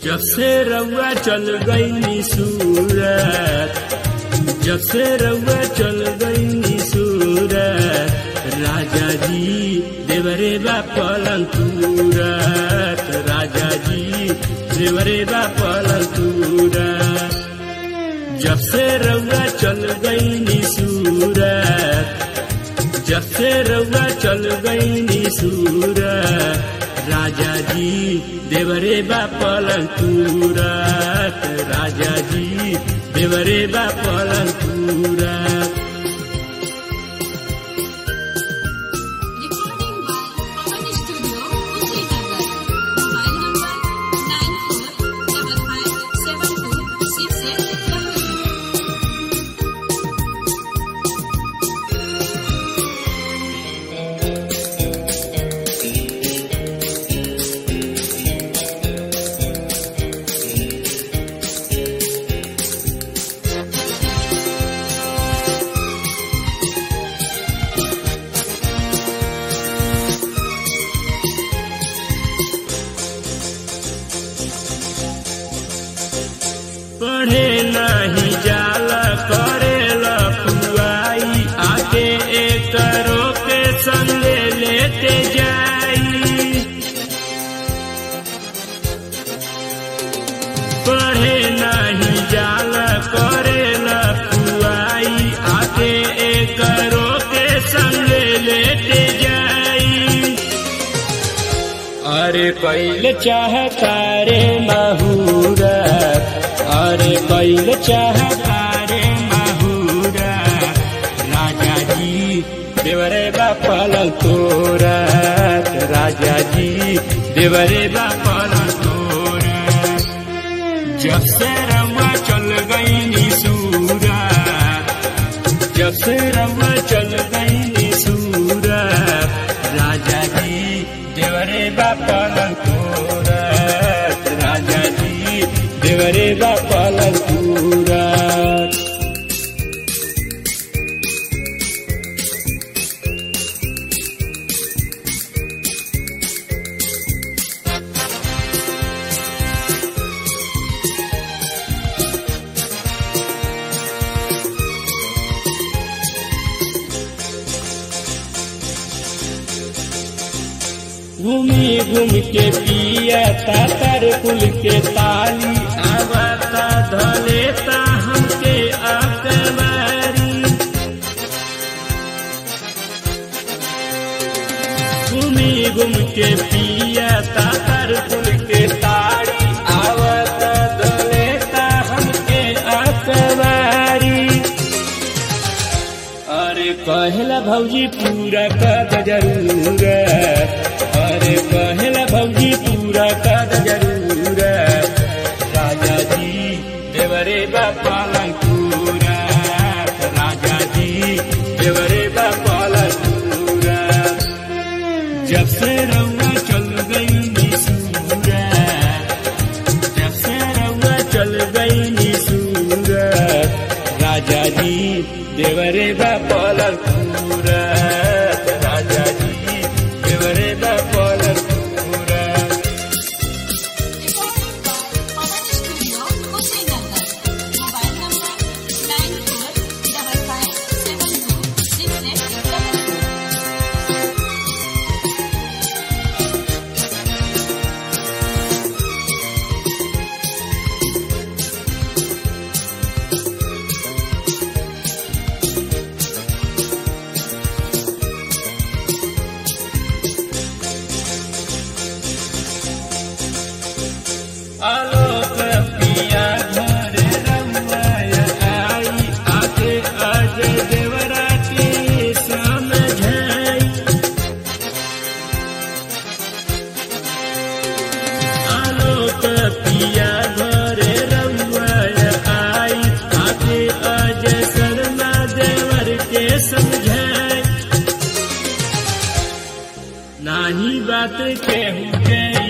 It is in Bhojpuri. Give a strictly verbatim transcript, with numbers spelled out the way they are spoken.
जब से रउआ चल गई सूरत, जब से रउआ चल गई सूरत, राजा जी देवरे बा पलंग तूरत, राजा जी देवरे बा पलंग तूरत। जब से रउआ चल गई सूरत, जब से रउआ चल गई सूरत, राजा जी देवरे बा पलंग तूरत, राजा जी देवरे बा पलंग तूरत। पढ़े नहीं जाला करेला पुआई, आके एक के संगे लेते जाई। पढ़े नहीं जाला करेला पुआई, आके एक के संगे लेते जाई। अरे कैल चाहता रे माहूरा, अरे कैल चाहता रे माहूरा, राजा जी देवरे बा पलंग तूरत, राजा जी देवरे बा पलंग तूरत। जब से रउआ चल गई सूरत, जब से रउआ चल गई सूरत, राजा जी देवरे बा पलंग तूरत, राजा जी देवरे बा पलंग तूरत। घूमी घूम के पिया तातर कुल के ताली, आवता धलेता हमके अकबारी। घूमी घूम के पिया तातर कुल के ताली, आवता धलेता हमके अकबारी। अरे कहला भौजी पूरा कर जरूरत, अरे कहला भौजी पूरा कर जरूरत, राजा जी देवरे बा पलंग तूरत, राजा जी देवरे बा पलंग तूरत। जब से रउआ चल गई सूरत, जब से रउआ चल गई सूरत, राजा जी देवरे बा पलंग तूरत, राजा जी देवरे बा पलंग तूरत। आलोक पिया घर रउआ आई, आके अजय देवरा के समझाई। आलोक पिया घर रउआ आई, आके अजय शर्मा देवर के समझाई। नाही बात केहू के